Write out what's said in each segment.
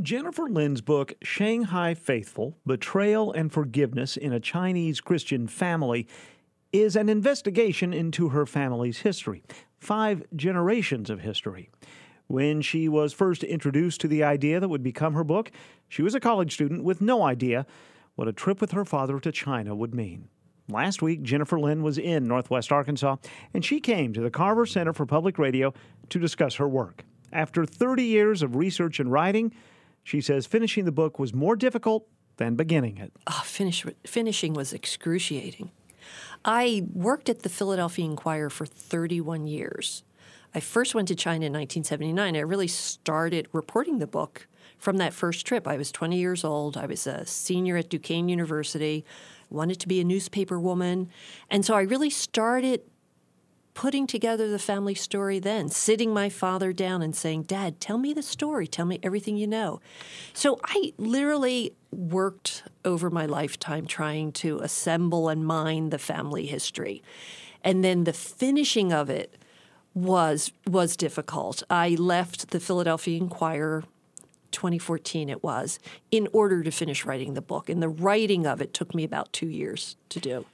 Jennifer Lin's book, Shanghai Faithful: Betrayal and Forgiveness in a Chinese Christian Family, is an investigation into her family's history, 5 generations of history. When she was first introduced to the idea that would become her book, she was a college student with no idea what a trip with her father to China would mean. Last week, Jennifer Lin was in Northwest Arkansas, and she came to the Carver Center for Public Radio to discuss her work. After 30 years of research and writing, she says finishing the book was more difficult than beginning it. Finishing was excruciating. I worked at the Philadelphia Inquirer for 31 years. I first went to China in 1979. I really started reporting the book from that first trip. I was 20 years old. I was a senior at Duquesne University, wanted to be a newspaper woman. And so I really started putting together the family story then, sitting my father down and saying, "Dad, tell me the story. Tell me everything you know." So I literally worked over my lifetime trying to assemble and mine the family history. And then the finishing of it was difficult. I left the Philadelphia Inquirer, 2014 it was, in order to finish writing the book. And the writing of it took me about 2 years to do.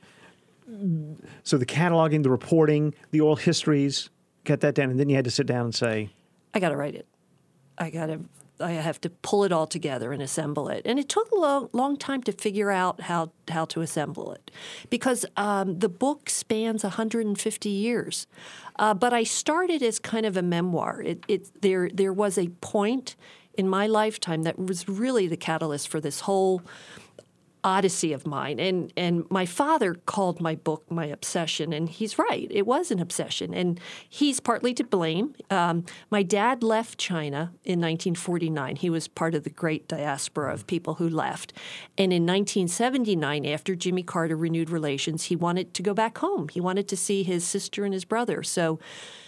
So the cataloging, the reporting, the oral histories, get that down, and then you had to sit down and say, I got to write it. I have to pull it all together and assemble it. And it took a long time to figure out how to assemble it because the book spans 150 years. But I started as kind of a memoir. There was a point in my lifetime that was really the catalyst for this whole odyssey of mine. And my father called my book my obsession, and he's right. It was an obsession, and he's partly to blame. My dad left China in 1949. He was part of the great diaspora of people who left. And in 1979, after Jimmy Carter renewed relations, he wanted to go back home. He wanted to see his sister and his brother. So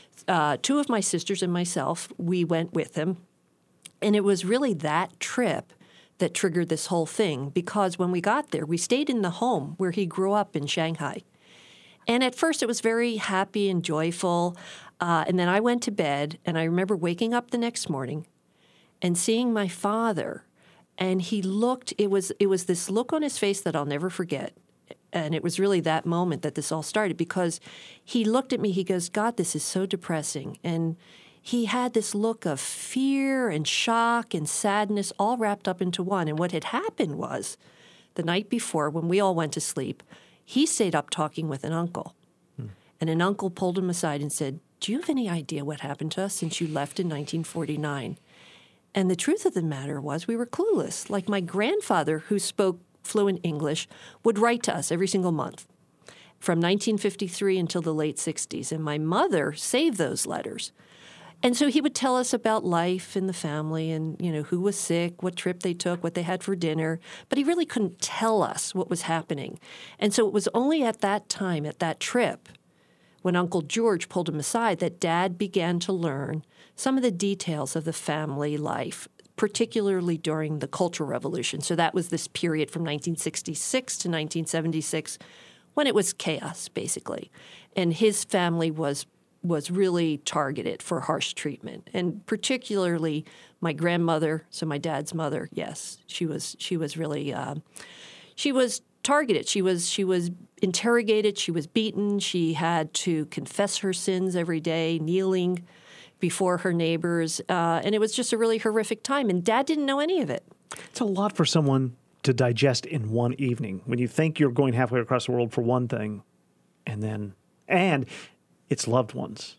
2 of my sisters and myself, we went with him. And it was really that trip that triggered this whole thing because when we got there, we stayed in the home where he grew up in Shanghai. And at first it was very happy and joyful. And then I went to bed, and I remember waking up the next morning and seeing my father. And he looked, it was this look on his face that I'll never forget. And it was really that moment that this all started because he looked at me, he goes, "God, this is so depressing." And he had this look of fear and shock and sadness all wrapped up into one. And what had happened was the night before when we all went to sleep, he stayed up talking with an uncle. And an uncle pulled him aside and said, "Do you have any idea what happened to us since you left in 1949? And the truth of the matter was we were clueless. Like my grandfather, who spoke fluent English, would write to us every single month from 1953 until the late 60s. And my mother saved those letters. And so he would tell us about life in the family and, who was sick, what trip they took, what they had for dinner. But he really couldn't tell us what was happening. And so it was only at that time, at that trip, when Uncle George pulled him aside, that Dad began to learn some of the details of the family life, particularly during the Cultural Revolution. So that was this period from 1966 to 1976 when it was chaos, basically. And his family was really targeted for harsh treatment, and particularly my grandmother, so my dad's mother. Yes, she was really she was targeted. She was interrogated. She was beaten. She had to confess her sins every day, kneeling before her neighbors, and it was just a really horrific time. And Dad didn't know any of it. It's a lot for someone to digest in one evening when you think you're going halfway across the world for one thing, and it's loved ones.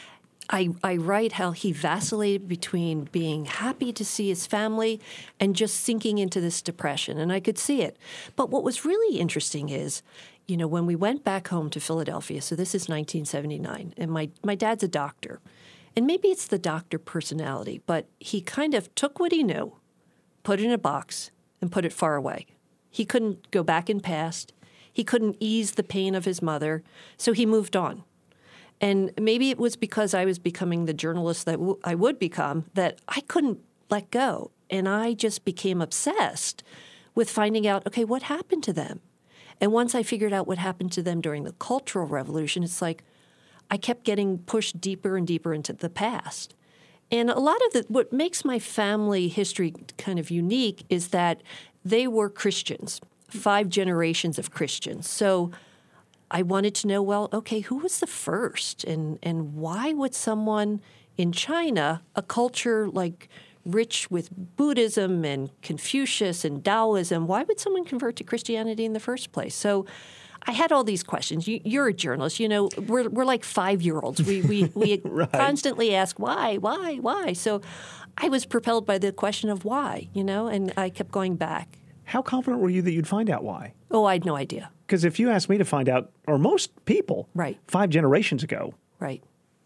I write how he vacillated between being happy to see his family and just sinking into this depression, and I could see it. But what was really interesting is, when we went back home to Philadelphia, so this is 1979, and my dad's a doctor, and maybe it's the doctor personality, but he kind of took what he knew, put it in a box, and put it far away. He couldn't go back in past. He couldn't ease the pain of his mother, so he moved on. And maybe it was because I was becoming the journalist that I would become that I couldn't let go. And I just became obsessed with finding out, okay, what happened to them? And once I figured out what happened to them during the Cultural Revolution, it's like I kept getting pushed deeper and deeper into the past. And a lot of what makes my family history kind of unique is that they were Christians, 5 generations of Christians. So I wanted to know, well, okay, who was the first? And why would someone in China, a culture like rich with Buddhism and Confucius and Taoism, why would someone convert to Christianity in the first place? So I had all these questions. You're a journalist. We're like 5-year-olds. We right. constantly ask why. So I was propelled by the question of why, and I kept going back. How confident were you that you'd find out why? Oh, I had no idea. Because if you asked me to find out, or most people, right, 5 generations ago. Right.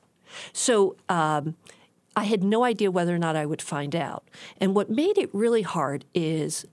So I had no idea whether or not I would find out. And what made it really hard is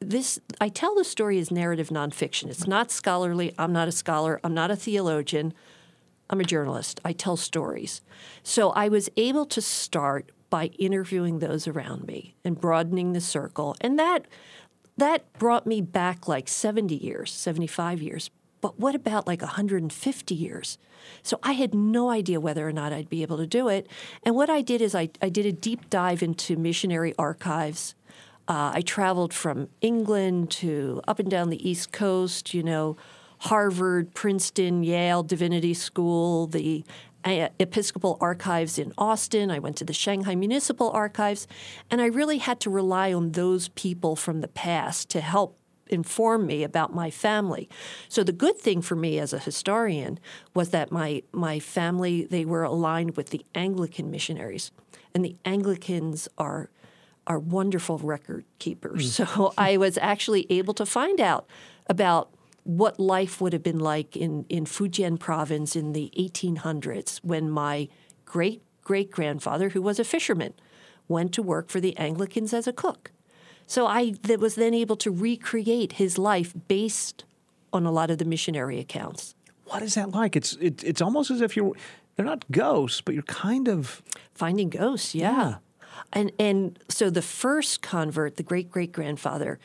I tell the story as narrative nonfiction. It's not scholarly. I'm not a scholar. I'm not a theologian. I'm a journalist. I tell stories. So I was able to start by interviewing those around me and broadening the circle. And that brought me back like 70 years, 75 years. But what about like 150 years? So I had no idea whether or not I'd be able to do it. And what I did is I did a deep dive into missionary archives. I traveled from England to up and down the East Coast, Harvard, Princeton, Yale Divinity School, the Episcopal Archives in Austin. I went to the Shanghai Municipal Archives, and I really had to rely on those people from the past to help inform me about my family. So the good thing for me as a historian was that my family, they were aligned with the Anglican missionaries, and the Anglicans are wonderful record keepers. So I was actually able to find out about what life would have been like in Fujian province in the 1800s when my great-great-grandfather, who was a fisherman, went to work for the Anglicans as a cook. So I was then able to recreate his life based on a lot of the missionary accounts. What is that like? It's almost as if they're not ghosts, but you're kind of... Finding ghosts, yeah. And so the first convert, the great-great-grandfather,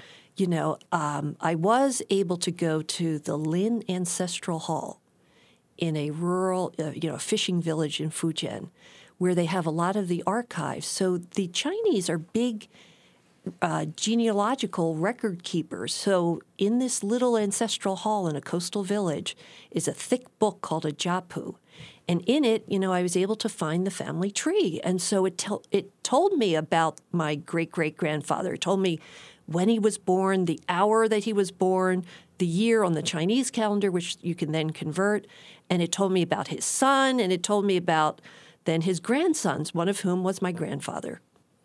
I was able to go to the Lin Ancestral Hall in a rural, fishing village in Fujian, where they have a lot of the archives. So the Chinese are big genealogical record keepers. So in this little ancestral hall in a coastal village is a thick book called a Jiapu. And in it, I was able to find the family tree. And so it told me about my great-great-grandfather. It told me when he was born, the hour that he was born, the year on the Chinese calendar, which you can then convert. And it told me about his son, and it told me about then his grandsons, one of whom was my grandfather.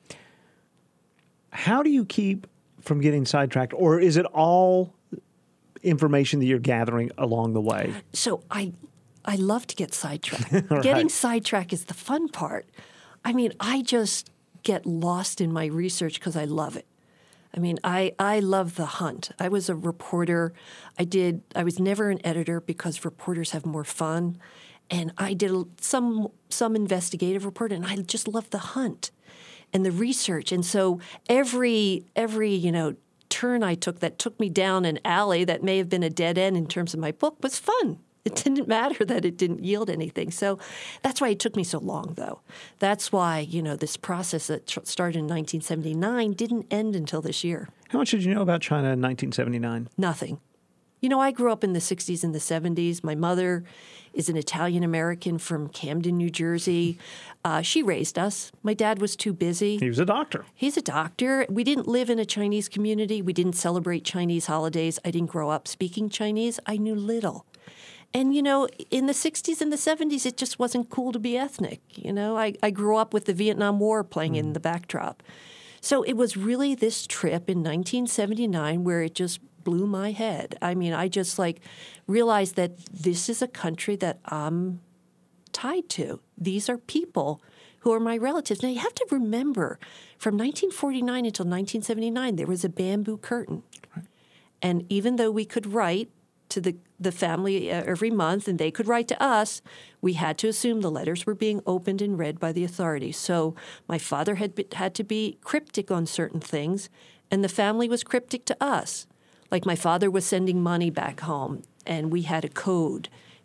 How do you keep from getting sidetracked? Or is it all information that you're gathering along the way? So I love to get sidetracked. Right. Getting sidetracked is the fun part. I just get lost in my research because I love it. I love the hunt. I was a reporter. I was never an editor because reporters have more fun. And I did some investigative reporting, and I just love the hunt and the research. And so every turn I took that took me down an alley that may have been a dead end in terms of my book was fun. It didn't matter that it didn't yield anything. So that's why it took me so long, though. That's why, this process that started in 1979 didn't end until this year. How much did you know about China in 1979? Nothing. I grew up in the 60s and the 70s. My mother is an Italian-American from Camden, New Jersey. She raised us. My dad was too busy. He was a doctor. He's a doctor. We didn't live in a Chinese community. We didn't celebrate Chinese holidays. I didn't grow up speaking Chinese. I knew little. And, in the 60s and the 70s, it just wasn't cool to be ethnic. I grew up with the Vietnam War playing in the backdrop. So it was really this trip in 1979 where it just blew my head. I just realized that this is a country that I'm tied to. These are people who are my relatives. Now, you have to remember, from 1949 until 1979, there was a bamboo curtain. Right. And even though we could write to the family every month, and they could write to us, we had to assume the letters were being opened and read by the authorities. So my father had to be cryptic on certain things, and the family was cryptic to us. Like my father was sending money back home, and we had a code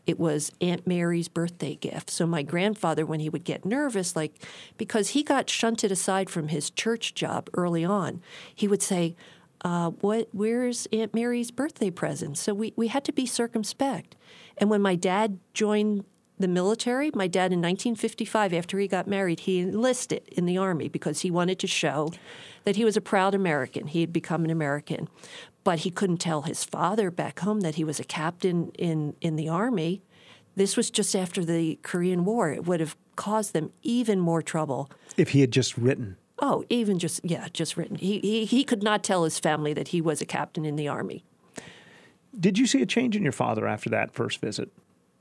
it was Aunt Mary's birthday gift. So my grandfather, when he would get nervous, because he got shunted aside from his church job early on, he would say, where's Aunt Mary's birthday present? So we had to be circumspect. And when my dad joined the military, my dad in 1955, after he got married, he enlisted in the Army because he wanted to show that he was a proud American. He had become an American. But he couldn't tell his father back home that he was a captain in the Army. This was just after the Korean War. It would have caused them even more trouble. If he had just written. Oh, even just written. He could not tell his family that he was a captain in the Army. Did you see a change in your father after that first visit?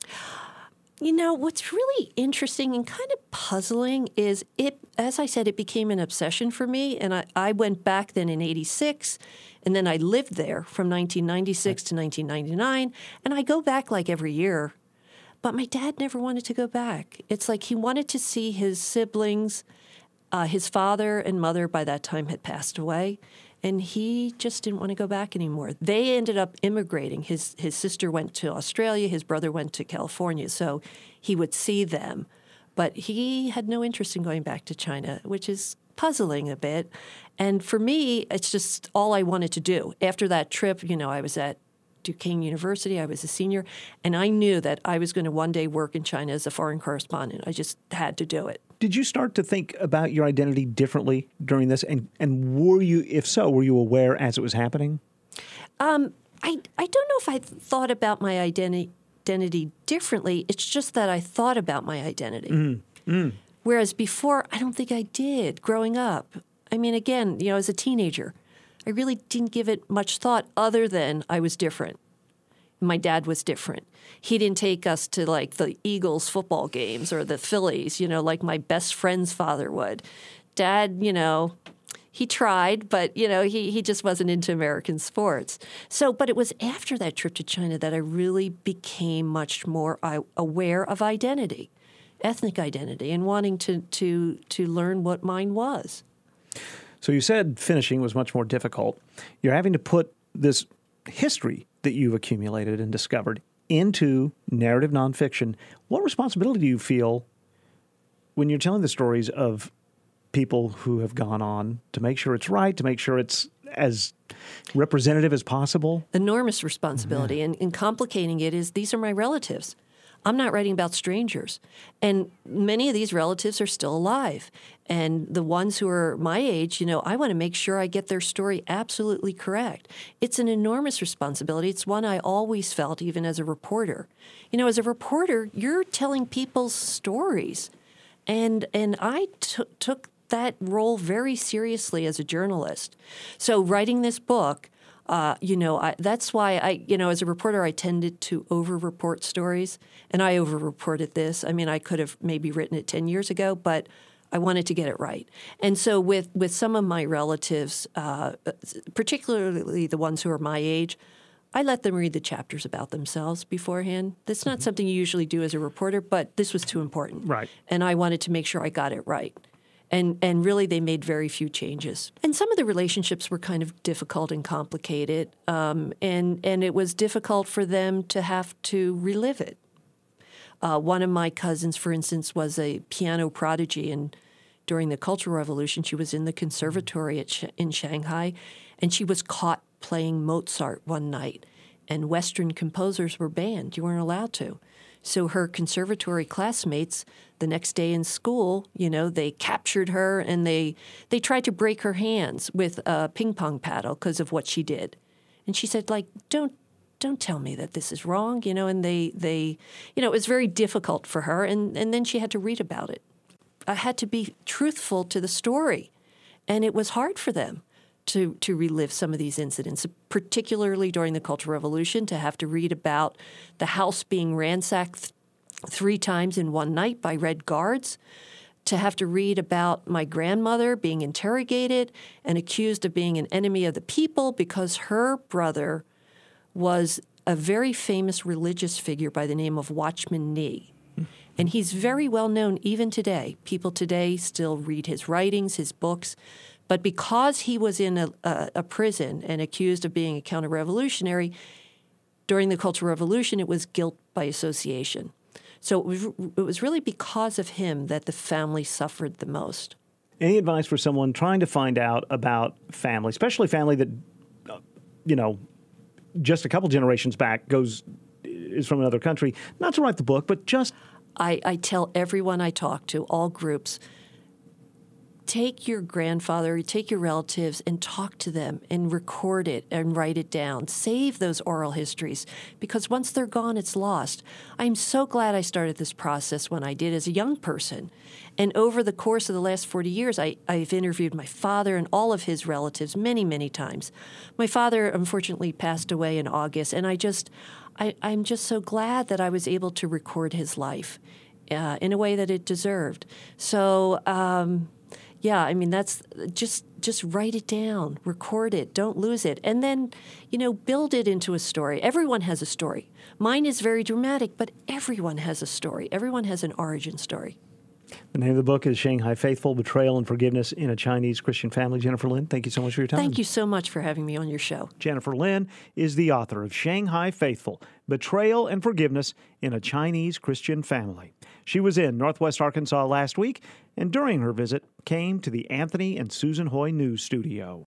You know, what's really interesting and kind of puzzling is as I said, it became an obsession for me. And I went back then in 86, and then I lived there from 1996 to 1999. And I go back like every year. But my dad never wanted to go back. It's like he wanted to see his siblings. His father and mother by that time had passed away, and he just didn't want to go back anymore. They ended up immigrating. His sister went to Australia. His brother went to California, so he would see them. But he had no interest in going back to China, which is puzzling a bit. And for me, it's just all I wanted to do. After that trip, I was at Duquesne University. I was a senior, and I knew that I was going to one day work in China as a foreign correspondent. I just had to do it. Did you start to think about your identity differently during this? And were you, if so, were you aware as it was happening? I don't know if I thought about my identity differently. It's just that I thought about my identity. Whereas before, I don't think I did growing up. I mean, again, as a teenager, I really didn't give it much thought other than I was different. My dad was different. He didn't take us to like the Eagles football games or the Phillies, like my best friend's father would. Dad, he tried, but, he just wasn't into American sports. But it was after that trip to China that I really became much more aware of identity, ethnic identity, and wanting to learn what mine was. So you said finishing was much more difficult. You're having to put this history that you've accumulated and discovered into narrative nonfiction. What responsibility do you feel when you're telling the stories of people who have gone on to make sure it's right, to make sure it's as representative as possible? Enormous responsibility. Mm-hmm. And complicating it is these are my relatives. I'm not writing about strangers. And many of these relatives are still alive. And the ones who are my age, I want to make sure I get their story absolutely correct. It's an enormous responsibility. It's one I always felt, even as a reporter. As a reporter, you're telling people's stories. And I took that role very seriously as a journalist. So writing this book, that's why as a reporter, I tended to over-report stories, and I over-reported this. I mean, I could have maybe written it 10 years ago, but I wanted to get it right. And so with some of my relatives, particularly the ones who are my age, I let them read the chapters about themselves beforehand. That's not something you usually do as a reporter, but this was too important. Right. And I wanted to make sure I got it right. And really, they made very few changes. And some of the relationships were kind of difficult and complicated, and it was difficult for them to have to relive it. One of my cousins, for instance, was a piano prodigy, and during the Cultural Revolution, she was in the conservatory in Shanghai, and she was caught playing Mozart one night, and Western composers were banned. You weren't allowed to. So her conservatory classmates, the next day in school, they captured her and they tried to break her hands with a ping pong paddle because of what she did. And she said, don't tell me that this is wrong, and they it was very difficult for her. And then she had to read about it. I had to be truthful to the story. And it was hard for them to relive some of these incidents, particularly during the Cultural Revolution, to have to read about the house being ransacked 3 times in one night by Red Guards, to have to read about my grandmother being interrogated and accused of being an enemy of the people because her brother was a very famous religious figure by the name of Watchman Nee. And he's very well known even today. People today still read his writings, his books. But because he was in a prison and accused of being a counter-revolutionary, During the Cultural Revolution, it was guilt by association. So it was really because of him that the family suffered the most. Any advice for someone trying to find out about family, especially family that, just a couple generations back is from another country, not to write the book, but just... I tell everyone I talk to, all groups, take your grandfather, take your relatives and talk to them and record it and write it down. Save those oral histories, because once they're gone, it's lost. I'm so glad I started this process when I did as a young person. And over the course of the last 40 years, I've interviewed my father and all of his relatives many, many times. My father, unfortunately, passed away in August, and I'm just so glad that I was able to record his life in a way that it deserved. So, yeah, I mean, that's just write it down, record it, don't lose it, and then, build it into a story. Everyone has a story. Mine is very dramatic, but everyone has a story. Everyone has an origin story. The name of the book is Shanghai Faithful, Betrayal and Forgiveness in a Chinese Christian Family. Jennifer Lin, thank you so much for your time. Thank you so much for having me on your show. Jennifer Lin is the author of Shanghai Faithful, Betrayal and Forgiveness in a Chinese Christian Family. She was in Northwest Arkansas last week, and during her visit came to the Anthony and Susan Hoy News Studio.